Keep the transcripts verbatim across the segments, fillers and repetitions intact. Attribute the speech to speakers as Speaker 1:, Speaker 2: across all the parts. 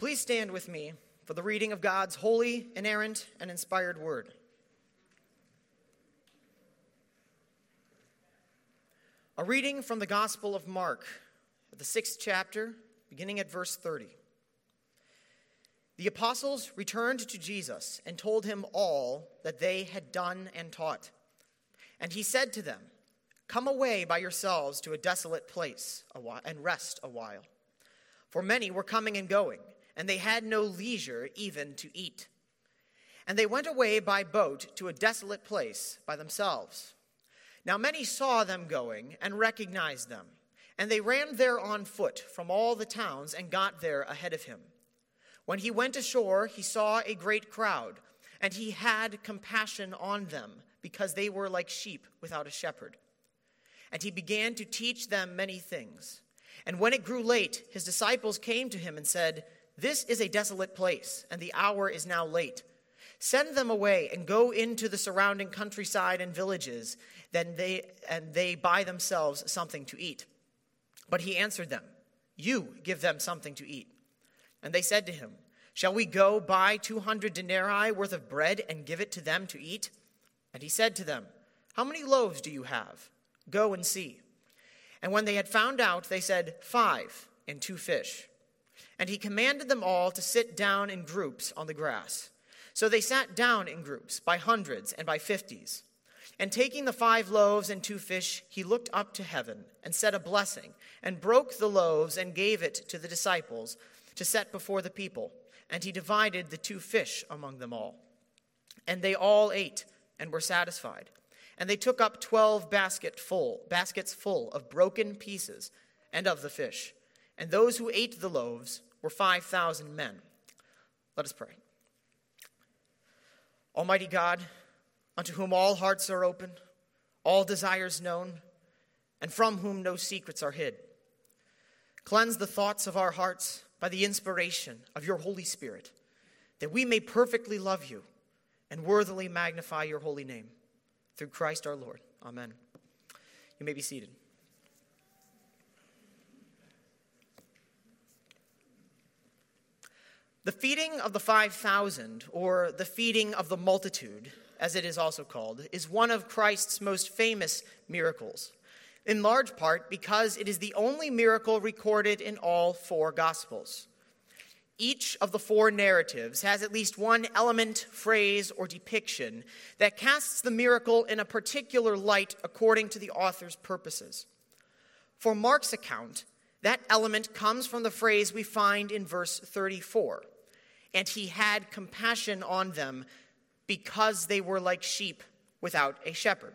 Speaker 1: Please stand with me for the reading of God's holy, inerrant, and inspired word. A reading from the Gospel of Mark, the sixth chapter, beginning at verse thirty. The apostles returned to Jesus and told him all that they had done and taught. And he said to them, "Come away by yourselves to a desolate place a while, and rest a while." For many were coming and going, and they had no leisure even to eat. And they went away by boat to a desolate place by themselves. Now many saw them going and recognized them, and they ran there on foot from all the towns and got there ahead of him. When he went ashore, he saw a great crowd, and he had compassion on them, because they were like sheep without a shepherd. And he began to teach them many things. And when it grew late, his disciples came to him and said, "This is a desolate place, and the hour is now late. Send them away and go into the surrounding countryside and villages, then they and they buy themselves something to eat." But he answered them, "You give them something to eat." And they said to him, "Shall we go buy two hundred denarii worth of bread and give it to them to eat?" And he said to them, "How many loaves do you have? Go and see." And when they had found out, they said, "Five and two fish." And he commanded them all to sit down in groups on the grass. So they sat down in groups, by hundreds and by fifties. And taking the five loaves and two fish, he looked up to heaven and said a blessing, and broke the loaves and gave it to the disciples to set before the people. And he divided the two fish among them all. And they all ate and were satisfied. And they took up twelve basket full, baskets full of broken pieces and of the fish. And those who ate the loaves were five thousand men. Let us pray. Almighty God, unto whom all hearts are open, all desires known, and from whom no secrets are hid, cleanse the thoughts of our hearts by the inspiration of your Holy Spirit, that we may perfectly love you and worthily magnify your holy name. Through Christ our Lord. Amen. You may be seated. The feeding of the five thousand, or the feeding of the multitude, as it is also called, is one of Christ's most famous miracles, in large part because it is the only miracle recorded in all four Gospels. Each of the four narratives has at least one element, phrase, or depiction that casts the miracle in a particular light according to the author's purposes. For Mark's account, that element comes from the phrase we find in verse thirty-four, "And he had compassion on them because they were like sheep without a shepherd."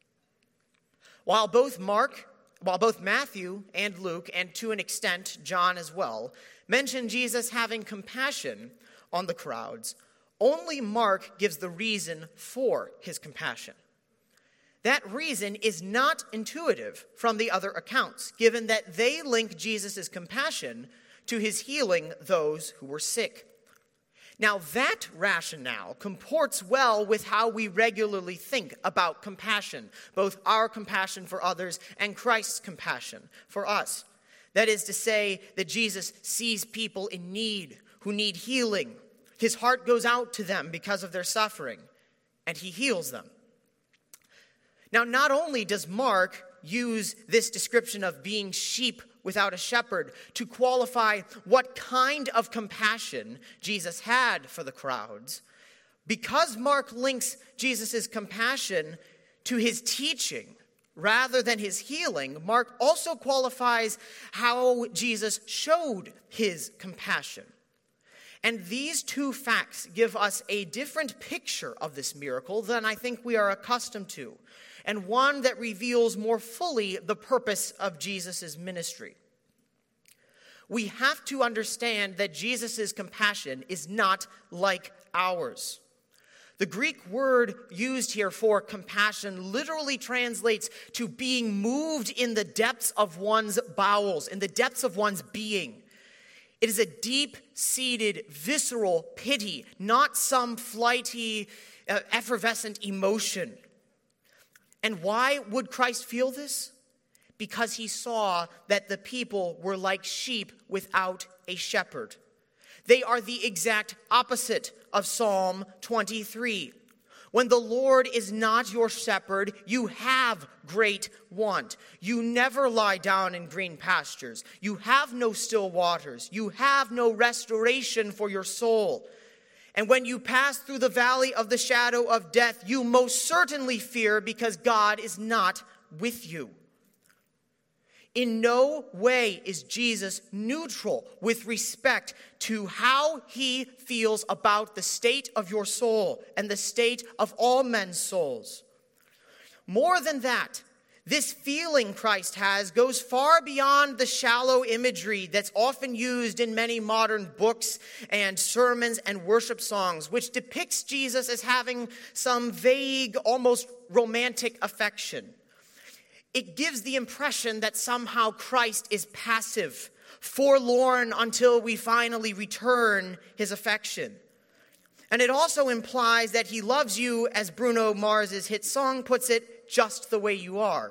Speaker 1: While both Mark, while both Matthew and Luke, and to an extent John as well, mention Jesus having compassion on the crowds, only Mark gives the reason for his compassion. That reason is not intuitive from the other accounts, given that they link Jesus' compassion to his healing those who were sick. Now, that rationale comports well with how we regularly think about compassion, both our compassion for others and Christ's compassion for us. That is to say that Jesus sees people in need, who need healing. His heart goes out to them because of their suffering, and he heals them. Now, not only does Mark use this description of being sheep without a shepherd to qualify what kind of compassion Jesus had for the crowds, because Mark links Jesus' compassion to his teaching rather than his healing, Mark also qualifies how Jesus showed his compassion. And these two facts give us a different picture of this miracle than I think we are accustomed to, and one that reveals more fully the purpose of Jesus' ministry. We have to understand that Jesus' compassion is not like ours. The Greek word used here for compassion literally translates to being moved in the depths of one's bowels, in the depths of one's being. It is a deep-seated, visceral pity, not some flighty, uh, effervescent emotion. And why would Christ feel this? Because he saw that the people were like sheep without a shepherd. They are the exact opposite of Psalm twenty-three. When the Lord is not your shepherd, you have great want. You never lie down in green pastures. You have no still waters. You have no restoration for your soul. And when you pass through the valley of the shadow of death, you most certainly fear because God is not with you. In no way is Jesus neutral with respect to how he feels about the state of your soul and the state of all men's souls. More than that, this feeling Christ has goes far beyond the shallow imagery that's often used in many modern books and sermons and worship songs, which depicts Jesus as having some vague, almost romantic affection. It gives the impression that somehow Christ is passive, forlorn until we finally return his affection. And it also implies that he loves you, as Bruno Mars's hit song puts it, just the way you are.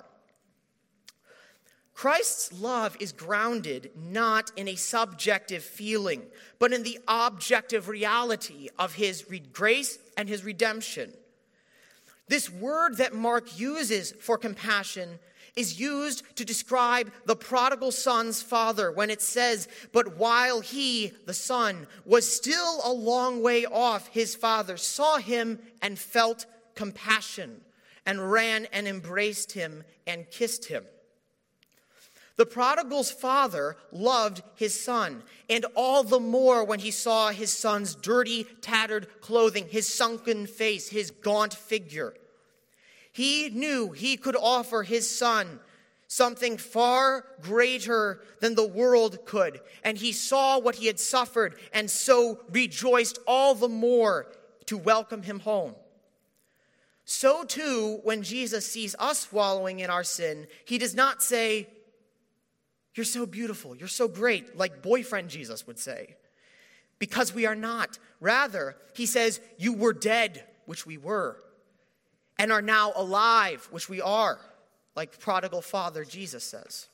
Speaker 1: Christ's love is grounded not in a subjective feeling, but in the objective reality of his grace and his redemption. This word that Mark uses for compassion is used to describe the prodigal son's father when it says, but while he, the son, was still a long way off, his father saw him and felt compassion and ran and embraced him and kissed him. The prodigal's father loved his son, and all the more when he saw his son's dirty, tattered clothing, his sunken face, his gaunt figure. He knew he could offer his son something far greater than the world could, and he saw what he had suffered and so rejoiced all the more to welcome him home. So too, when Jesus sees us wallowing in our sin, he does not say, "You're so beautiful, you're so great," like boyfriend Jesus would say, because we are not. Rather, he says, "You were dead," which we were, and are now alive, which we are, like prodigal father Jesus says.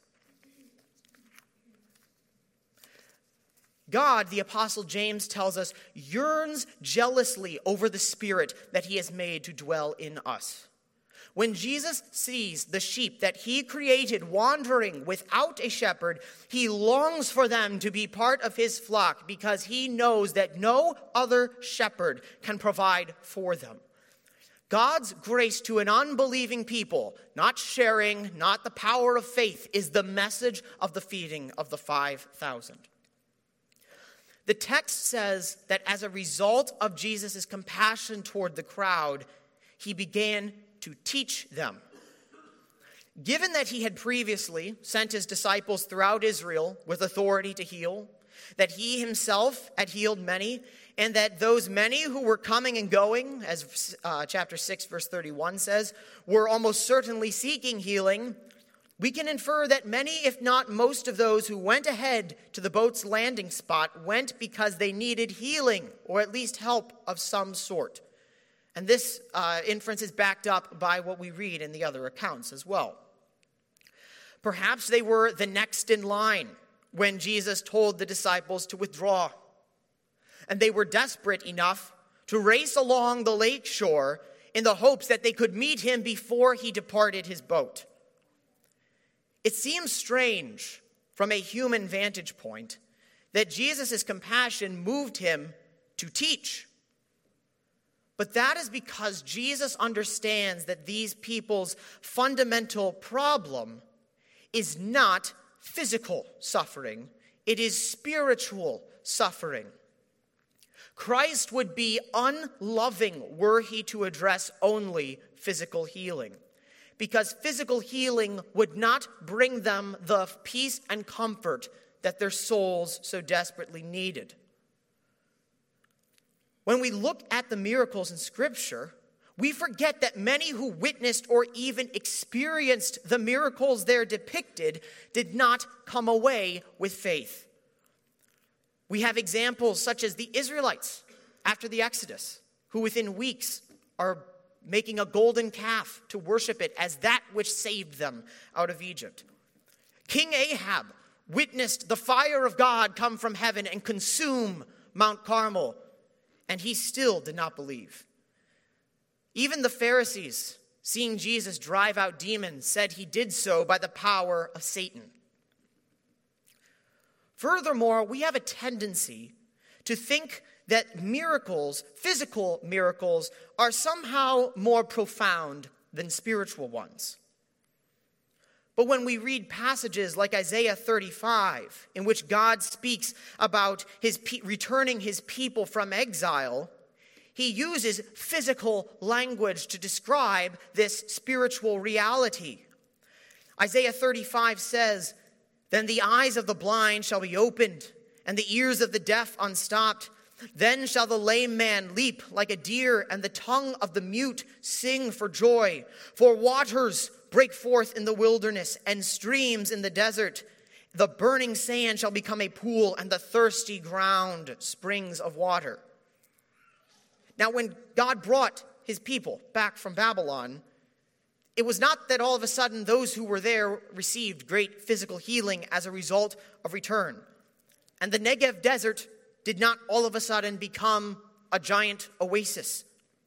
Speaker 1: God, the Apostle James tells us, yearns jealously over the Spirit that he has made to dwell in us. When Jesus sees the sheep that he created wandering without a shepherd, he longs for them to be part of his flock because he knows that no other shepherd can provide for them. God's grace to an unbelieving people, not sharing, not the power of faith, is the message of the feeding of the five thousand. The text says that as a result of Jesus' compassion toward the crowd, he began to teach them. Given that he had previously sent his disciples throughout Israel with authority to heal, that he himself had healed many, and that those many who were coming and going, as uh, chapter six, verse thirty-one says, were almost certainly seeking healing, we can infer that many, if not most of those who went ahead to the boat's landing spot went because they needed healing, or at least help of some sort. And this uh, inference is backed up by what we read in the other accounts as well. Perhaps they were the next in line when Jesus told the disciples to withdraw. And they were desperate enough to race along the lake shore in the hopes that they could meet him before he departed his boat. It seems strange from a human vantage point that Jesus' compassion moved him to teach. But that is because Jesus understands that these people's fundamental problem is not physical suffering, it is spiritual suffering. Christ would be unloving were he to address only physical healing, because physical healing would not bring them the peace and comfort that their souls so desperately needed. When we look at the miracles in Scripture, we forget that many who witnessed or even experienced the miracles there depicted did not come away with faith. We have examples such as the Israelites after the Exodus, who within weeks are making a golden calf to worship it as that which saved them out of Egypt. King Ahab witnessed the fire of God come from heaven and consume Mount Carmel, and he still did not believe. Even the Pharisees, seeing Jesus drive out demons, said he did so by the power of Satan. Furthermore, we have a tendency to think that miracles, physical miracles, are somehow more profound than spiritual ones. But when we read passages like Isaiah thirty-five, in which God speaks about his pe- returning his people from exile, he uses physical language to describe this spiritual reality. Isaiah thirty-five says, "Then the eyes of the blind shall be opened, and the ears of the deaf unstopped. Then shall the lame man leap like a deer, and the tongue of the mute sing for joy. For waters break forth in the wilderness, and streams in the desert. The burning sand shall become a pool, and the thirsty ground springs of water." Now, when God brought his people back from Babylon, it was not that all of a sudden those who were there received great physical healing as a result of return. And the Negev desert did not all of a sudden become a giant oasis.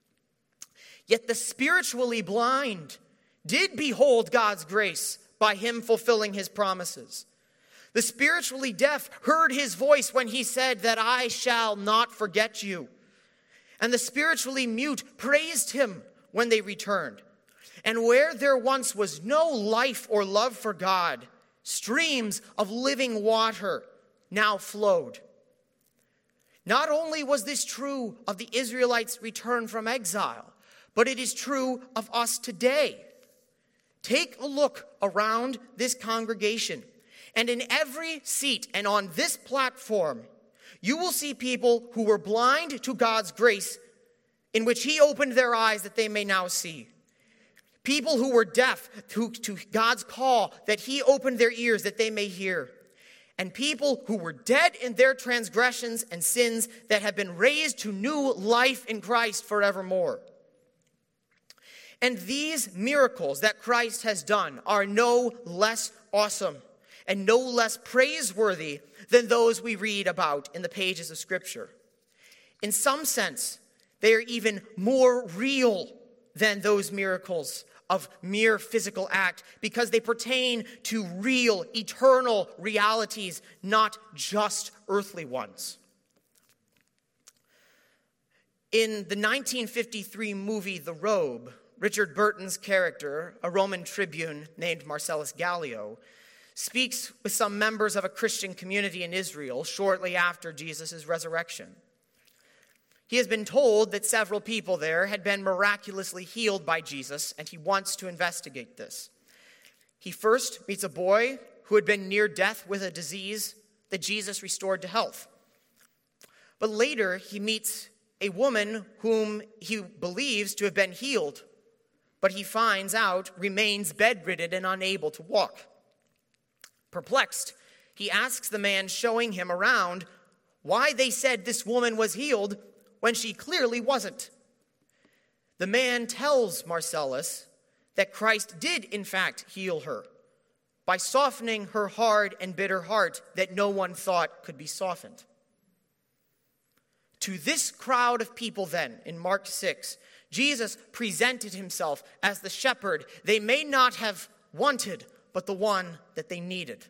Speaker 1: Yet the spiritually blind did behold God's grace by him fulfilling his promises. The spiritually deaf heard his voice when he said that I shall not forget you. And the spiritually mute praised him when they returned. And where there once was no life or love for God, streams of living water now flowed. Not only was this true of the Israelites' return from exile, but it is true of us today. Take a look around this congregation, and in every seat and on this platform, you will see people who were blind to God's grace, in which he opened their eyes that they may now see. People who were deaf to, to God's call, that he opened their ears that they may hear. And people who were dead in their transgressions and sins that have been raised to new life in Christ forevermore. And these miracles that Christ has done are no less awesome and no less praiseworthy than those we read about in the pages of Scripture. In some sense, they are even more real than those miracles of mere physical act, because they pertain to real, eternal realities, not just earthly ones. In the nineteen fifty-three movie The Robe, Richard Burton's character, a Roman tribune named Marcellus Gallio, speaks with some members of a Christian community in Israel shortly after Jesus' resurrection. He has been told that several people there had been miraculously healed by Jesus, and he wants to investigate this. He first meets a boy who had been near death with a disease that Jesus restored to health. But later, he meets a woman whom he believes to have been healed, but he finds out remains bedridden and unable to walk. Perplexed, he asks the man showing him around why they said this woman was healed when she clearly wasn't. The man tells Marcellus that Christ did in fact heal her by softening her hard and bitter heart that no one thought could be softened. To this crowd of people then, in Mark six, Jesus presented himself as the shepherd they may not have wanted, but the one that they needed.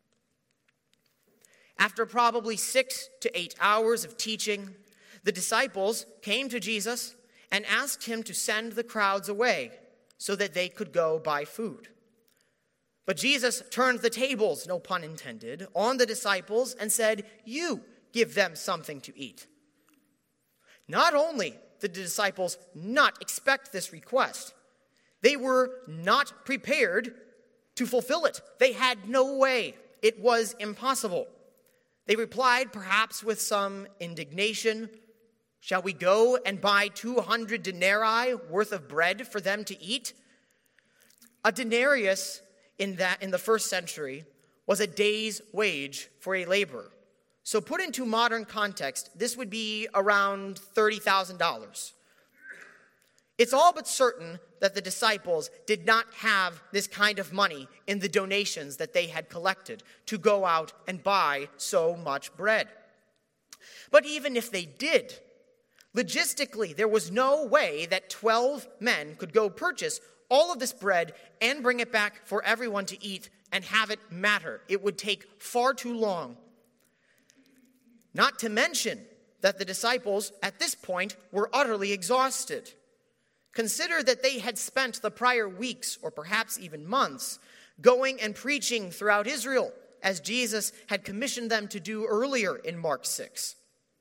Speaker 1: After probably six to eight hours of teaching, the disciples came to Jesus and asked him to send the crowds away so that they could go buy food. But Jesus turned the tables, no pun intended, on the disciples and said, "You give them something to eat." Not only did the disciples not expect this request, they were not prepared to fulfill it. They had no way. It was impossible. They replied, perhaps with some indignation, "Shall we go and buy two hundred denarii worth of bread for them to eat?" A denarius in that in the first century was a day's wage for a laborer. So put into modern context, this would be around thirty thousand dollars. It's all but certain that the disciples did not have this kind of money in the donations that they had collected to go out and buy so much bread. But even if they did, logistically, there was no way that twelve men could go purchase all of this bread and bring it back for everyone to eat and have it matter. It would take far too long. Not to mention that the disciples at this point were utterly exhausted. Consider that they had spent the prior weeks, or perhaps even months, going and preaching throughout Israel, as Jesus had commissioned them to do earlier in Mark six.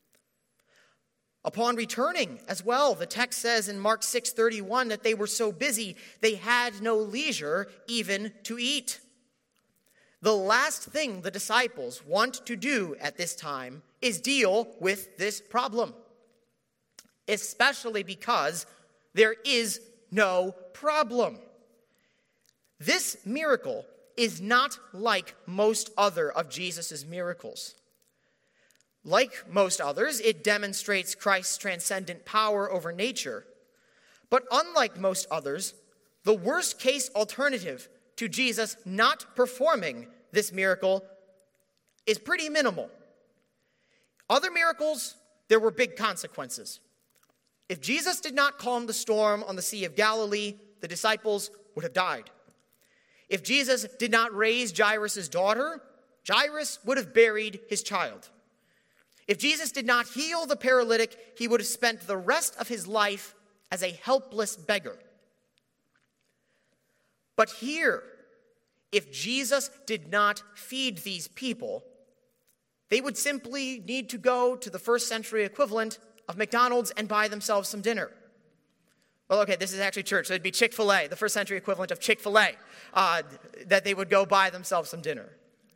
Speaker 1: Upon returning as well, the text says in Mark six thirty-one that they were so busy they had no leisure even to eat. The last thing the disciples want to do at this time is deal with this problem, especially because there is no problem. This miracle is not like most other of Jesus' miracles. Like most others, it demonstrates Christ's transcendent power over nature. But unlike most others, the worst case alternative to Jesus not performing this miracle is pretty minimal. Other miracles, there were big consequences. If Jesus did not calm the storm on the Sea of Galilee, the disciples would have died. If Jesus did not raise Jairus' daughter, Jairus would have buried his child. If Jesus did not heal the paralytic, he would have spent the rest of his life as a helpless beggar. But here, if Jesus did not feed these people, they would simply need to go to the first century equivalent of McDonald's and buy themselves some dinner. Well, okay, this is actually church, so it'd be Chick-fil-A, the first century equivalent of Chick-fil-A, uh, that they would go buy themselves some dinner.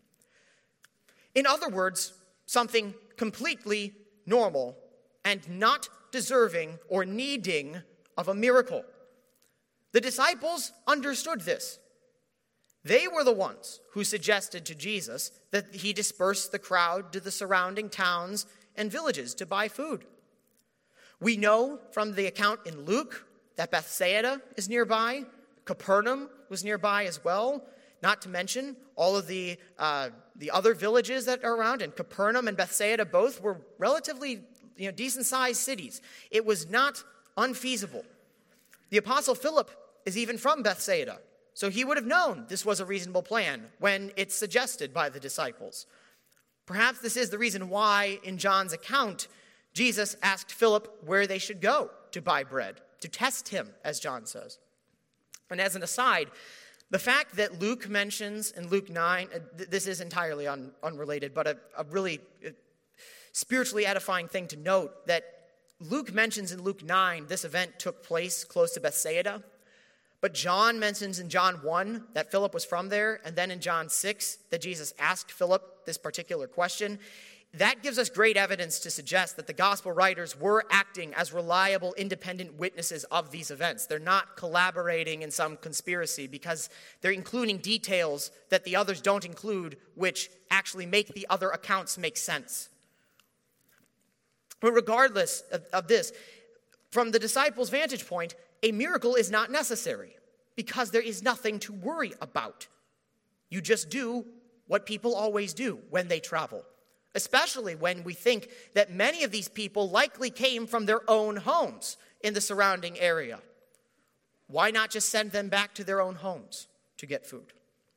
Speaker 1: In other words, something completely normal and not deserving or needing of a miracle. The disciples understood this. They were the ones who suggested to Jesus that he disperse the crowd to the surrounding towns and villages to buy food. We know from the account in Luke that Bethsaida is nearby. Capernaum was nearby as well. Not to mention all of the uh, the other villages that are around. And Capernaum and Bethsaida both were relatively you know, decent-sized cities. It was not unfeasible. The Apostle Philip is even from Bethsaida, so he would have known this was a reasonable plan when it's suggested by the disciples. Perhaps this is the reason why in John's account, Jesus asked Philip where they should go to buy bread, to test him, as John says. And as an aside, the fact that Luke mentions in Luke nine, this is entirely un, unrelated, but a, a really spiritually edifying thing to note, that Luke mentions in Luke nine this event took place close to Bethsaida, but John mentions in John one that Philip was from there, and then in John six that Jesus asked Philip this particular question. That gives us great evidence to suggest that the gospel writers were acting as reliable, independent witnesses of these events. They're not collaborating in some conspiracy because they're including details that the others don't include, which actually make the other accounts make sense. But regardless of, of this, from the disciples' vantage point, a miracle is not necessary because there is nothing to worry about. You just do what people always do when they travel. Especially when we think that many of these people likely came from their own homes in the surrounding area. Why not just send them back to their own homes to get food?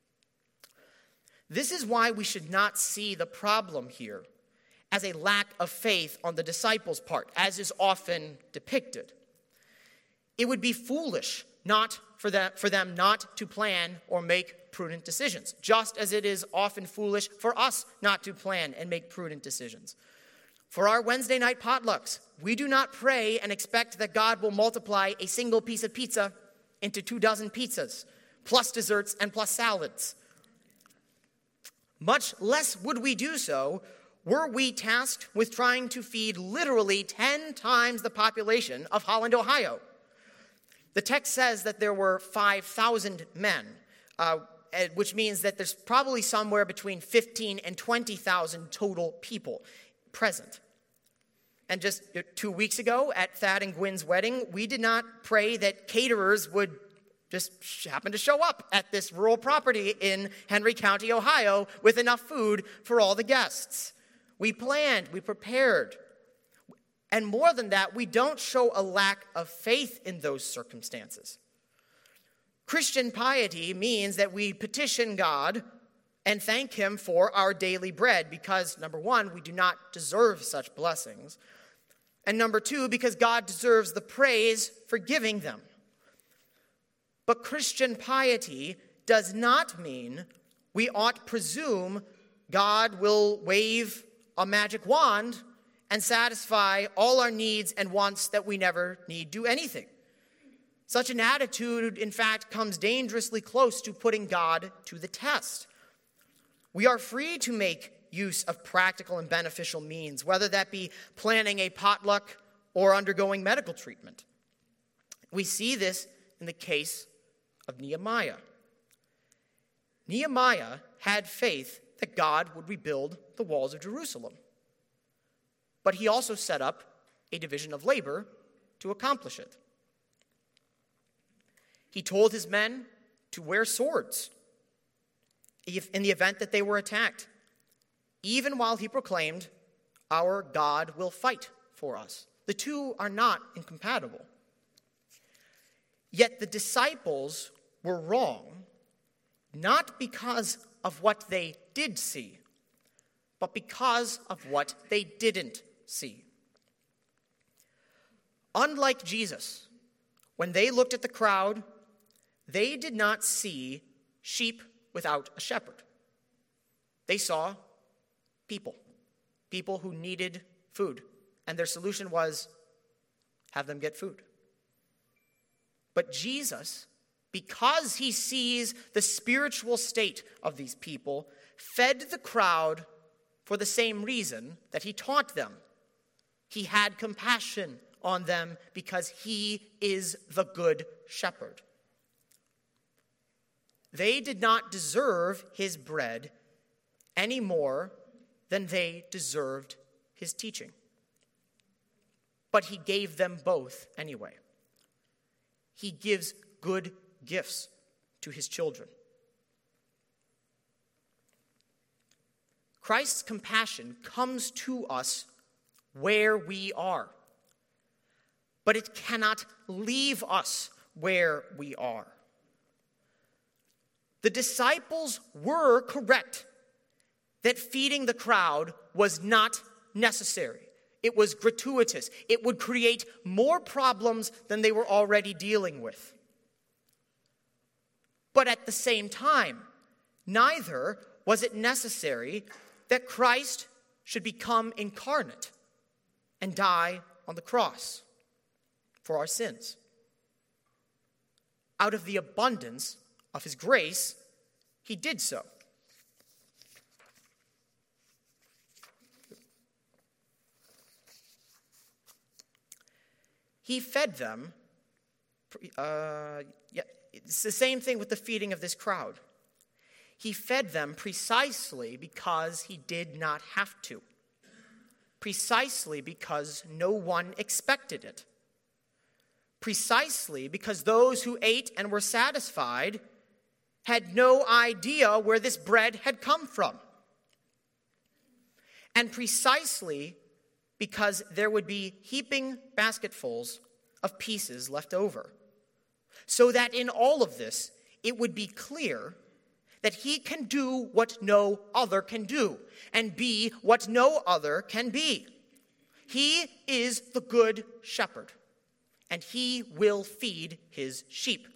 Speaker 1: This is why we should not see the problem here as a lack of faith on the disciples' part, as is often depicted. It would be foolish not for them, for them not to plan or make prudent decisions, just as it is often foolish for us not to plan and make prudent decisions. For our Wednesday night potlucks, we do not pray and expect that God will multiply a single piece of pizza into two dozen pizzas, plus desserts and plus salads. Much less would we do so were we tasked with trying to feed literally ten times the population of Holland, Ohio. The text says that there were five thousand men, uh, which means that there's probably somewhere between fifteen and twenty thousand total people present. And just two weeks ago at Thad and Gwen's wedding, we did not pray that caterers would just happen to show up at this rural property in Henry County, Ohio, with enough food for all the guests. We planned, we prepared. And more than that, we don't show a lack of faith in those circumstances. Christian piety means that we petition God and thank him for our daily bread because, number one, we do not deserve such blessings. And number two, because God deserves the praise for giving them. But Christian piety does not mean we ought presume God will wave a magic wand and satisfy all our needs and wants that we never need do anything. Such an attitude, in fact, comes dangerously close to putting God to the test. We are free to make use of practical and beneficial means, whether that be planning a potluck or undergoing medical treatment. We see this in the case of Nehemiah. Nehemiah had faith that God would rebuild the walls of Jerusalem. But he also set up a division of labor to accomplish it. He told his men to wear swords in the event that they were attacked, even while he proclaimed, "Our God will fight for us." The two are not incompatible. Yet the disciples were wrong, not because of what they did see, but because of what they didn't see. Unlike Jesus, when they looked at the crowd, they did not see sheep without a shepherd. They saw people, people who needed food, and their solution was have them get food. But Jesus, because he sees the spiritual state of these people, fed the crowd for the same reason that he taught them. He had compassion on them because he is the good shepherd. They did not deserve his bread any more than they deserved his teaching. But he gave them both anyway. He gives good gifts to his children. Christ's compassion comes to us where we are, but it cannot leave us where we are. The disciples were correct that feeding the crowd was not necessary. It was gratuitous. It would create more problems than they were already dealing with. But at the same time, neither was it necessary that Christ should become incarnate and die on the cross for our sins. Out of the abundance of his grace, he did so. He fed them. Uh, yeah, it's the same thing with the feeding of this crowd. He fed them precisely because he did not have to. Precisely because no one expected it. Precisely because those who ate and were satisfied had no idea where this bread had come from. And precisely because there would be heaping basketfuls of pieces left over. So that in all of this, it would be clear that he can do what no other can do, and be what no other can be. He is the good shepherd, and he will feed his sheep.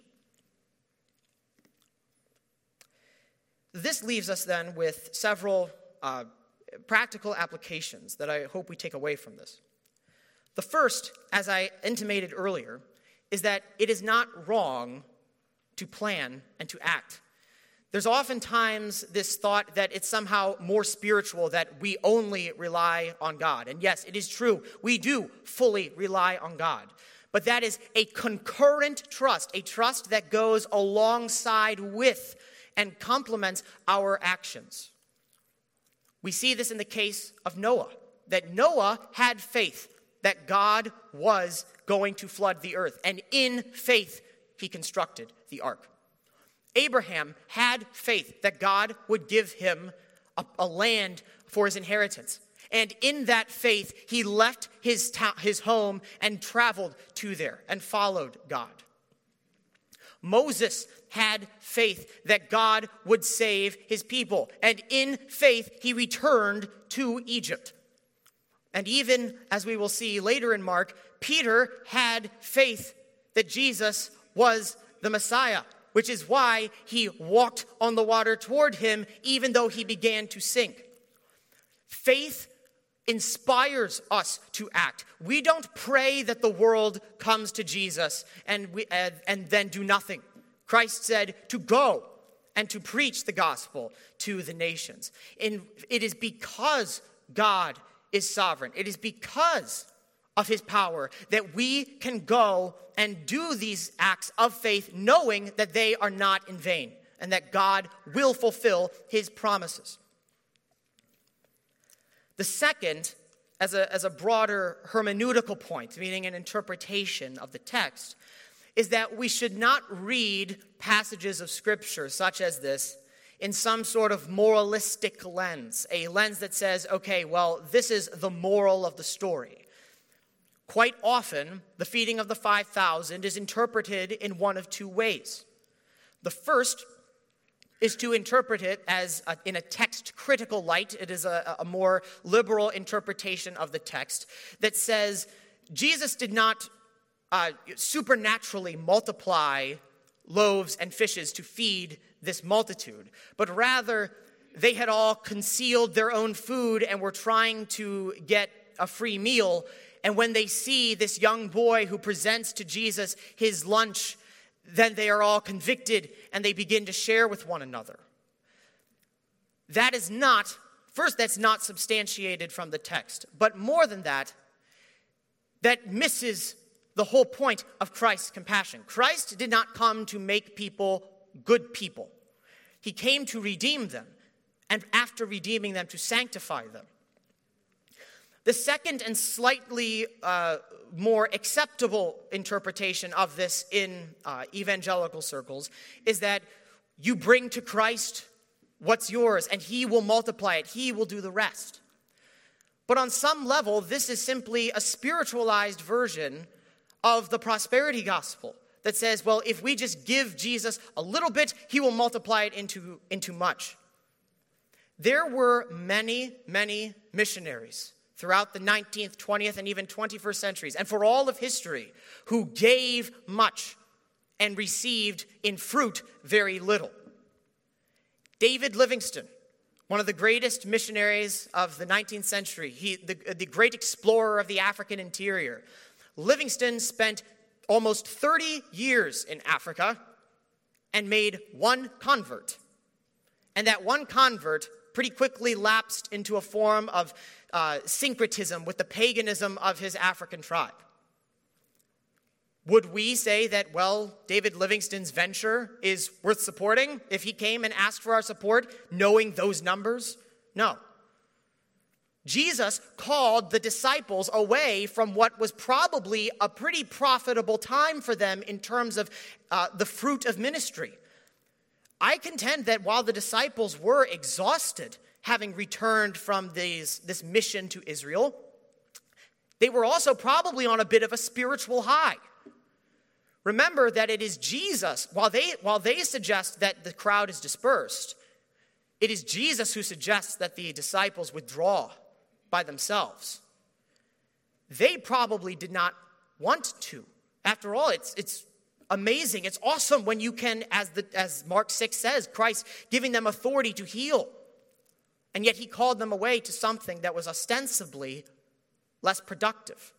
Speaker 1: This leaves us then with several uh, practical applications that I hope we take away from this. The first, as I intimated earlier, is that it is not wrong to plan and to act. There's oftentimes this thought that it's somehow more spiritual, that we only rely on God. And yes, it is true. We do fully rely on God. But that is a concurrent trust, a trust that goes alongside with and complements our actions. We see this in the case of Noah, that Noah had faith that God was going to flood the earth, and in faith he constructed the ark. Abraham had faith that God would give him a, a land for his inheritance, And in that faith, he left his, ta- his home and traveled to there and followed God. Moses had faith that God would save his people. And in faith, he returned to Egypt. And even, as we will see later in Mark, Peter had faith that Jesus was the Messiah, which is why he walked on the water toward him, even though he began to sink. Faith inspires us to act. We don't pray that the world comes to Jesus and, we, uh, and then do nothing. Christ said to go and to preach the gospel to the nations. And it is because God is sovereign. It is because of his power that we can go and do these acts of faith, knowing that they are not in vain and that God will fulfill his promises. The second, as a, as a broader hermeneutical point, meaning an interpretation of the text, is that we should not read passages of Scripture such as this in some sort of moralistic lens, a lens that says, okay, well, this is the moral of the story. Quite often, the feeding of the five thousand is interpreted in one of two ways. The first is to interpret it as a, in a text-critical light. It is a, a more liberal interpretation of the text that says Jesus did not uh, supernaturally multiply loaves and fishes to feed this multitude, but rather they had all concealed their own food and were trying to get a free meal. And when they see this young boy who presents to Jesus his lunch, then they are all convicted and they begin to share with one another. That is not, first, that's not substantiated from the text. But more than that, that misses the whole point of Christ's compassion. Christ did not come to make people good people. He came to redeem them, and after redeeming them, to sanctify them. The second and slightly uh, more acceptable interpretation of this in uh, evangelical circles is that you bring to Christ what's yours, and he will multiply it. He will do the rest. But on some level, this is simply a spiritualized version of the prosperity gospel that says, well, if we just give Jesus a little bit, he will multiply it into, into much. There were many, many missionaries throughout the nineteenth, twentieth, and even twenty-first centuries, and for all of history, who gave much and received in fruit very little. David Livingstone, one of the greatest missionaries of the nineteenth century, he, the, the great explorer of the African interior. Livingstone spent almost thirty years in Africa and made one convert. And that one convert pretty quickly lapsed into a form of uh, syncretism with the paganism of his African tribe. Would we say that, well, David Livingstone's venture is worth supporting if he came and asked for our support, knowing those numbers? No. Jesus called the disciples away from what was probably a pretty profitable time for them in terms of uh, the fruit of ministry. I contend that while the disciples were exhausted, having returned from these, this mission to Israel, they were also probably on a bit of a spiritual high. Remember that it is Jesus, while they, while they suggest that the crowd is dispersed, it is Jesus who suggests that the disciples withdraw by themselves. They probably did not want to. After all, it's it's amazing. It's awesome when you can, as the as Mark six says, Christ giving them authority to heal. And yet he called them away to something that was ostensibly less productive.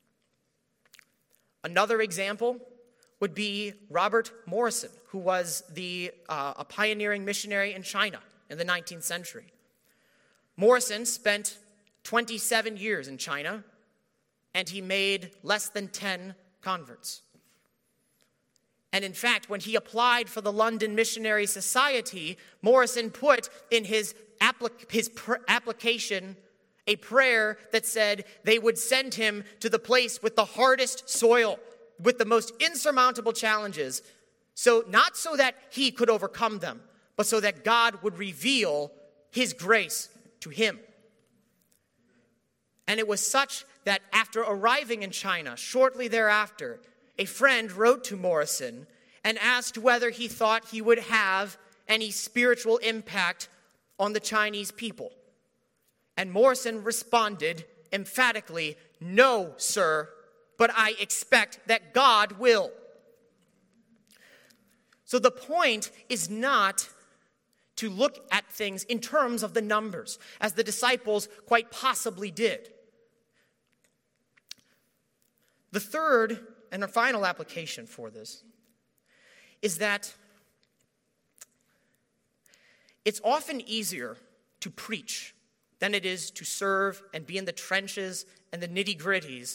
Speaker 1: Another example would be Robert Morrison, who was the uh, a pioneering missionary in China in the nineteenth century. Morrison spent twenty-seven years in China, and he made less than ten converts. And in fact, when he applied for the London Missionary Society, Morrison put in his, applic- his pr- application a prayer that said they would send him to the place with the hardest soil, with the most insurmountable challenges, so not so that he could overcome them, but so that God would reveal his grace to him. And it was such that after arriving in China, shortly thereafter, a friend wrote to Morrison and asked whether he thought he would have any spiritual impact on the Chinese people. And Morrison responded emphatically, "No, sir, but I expect that God will." So the point is not to look at things in terms of the numbers, as the disciples quite possibly did. The third and a final application for this is that it's often easier to preach than it is to serve and be in the trenches and the nitty-gritties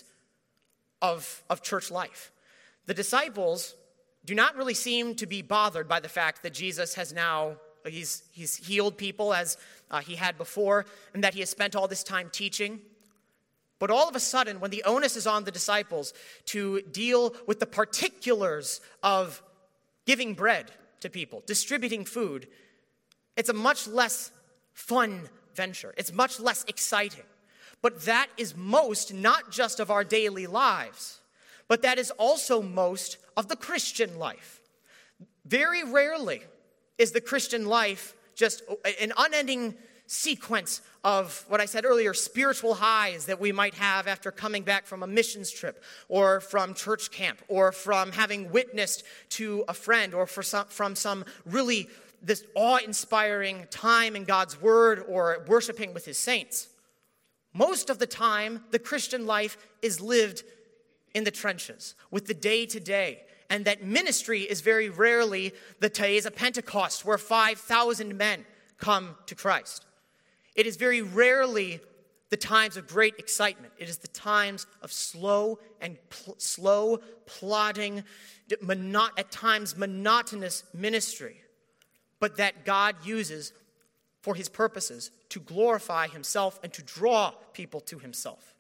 Speaker 1: of, of church life. The disciples do not really seem to be bothered by the fact that Jesus has now, he's, he's healed people as uh, he had before, and that he has spent all this time teaching. But all of a sudden, when the onus is on the disciples to deal with the particulars of giving bread to people, distributing food, it's a much less fun venture. It's much less exciting. But that is most not just of our daily lives, but that is also most of the Christian life. Very rarely is the Christian life just an unending sequence of what I said earlier, spiritual highs that we might have after coming back from a missions trip or from church camp or from having witnessed to a friend or for some, from some really this awe-inspiring time in God's word or worshiping with his saints. Most of the time, the Christian life is lived in the trenches with the day-to-day. And that ministry is very rarely the days of Pentecost where five thousand men come to Christ. It is very rarely the times of great excitement. It is the times of slow and pl- slow, plodding, mono- at times monotonous ministry, but that God uses for his purposes to glorify himself and to draw people to himself.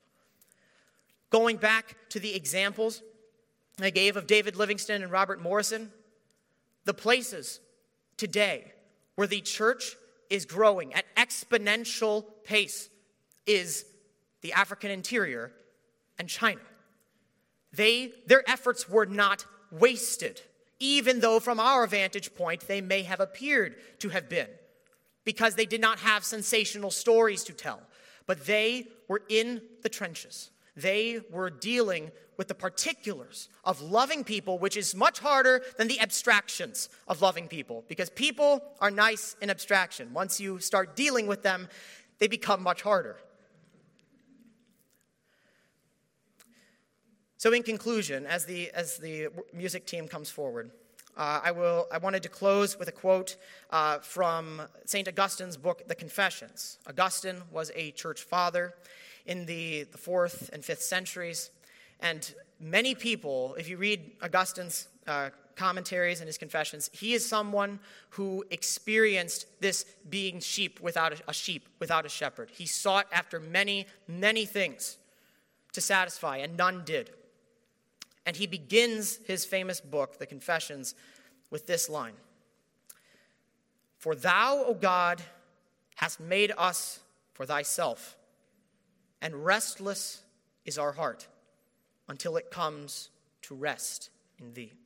Speaker 1: Going back to the examples I gave of David Livingstone and Robert Morrison, the places today where the church is growing at exponential pace is the African interior and China. They, their efforts were not wasted, even though from our vantage point they may have appeared to have been, because they did not have sensational stories to tell. But they were in the trenches. They were dealing with the particulars of loving people, which is much harder than the abstractions of loving people, because people are nice in abstraction. Once you start dealing with them, they become much harder. So in conclusion, as the, as the music team comes forward, uh, I, will, I wanted to close with a quote uh, from Saint Augustine's book, The Confessions. Augustine was a church father in the, the fourth and fifth centuries. And many people, if you read Augustine's uh, commentaries and his confessions, he is someone who experienced this being sheep without a, a sheep, without a shepherd. He sought after many, many things to satisfy, and none did. And he begins his famous book, The Confessions, with this line: "For thou, O God, hast made us for thyself, and restless is our heart, until it comes to rest in thee."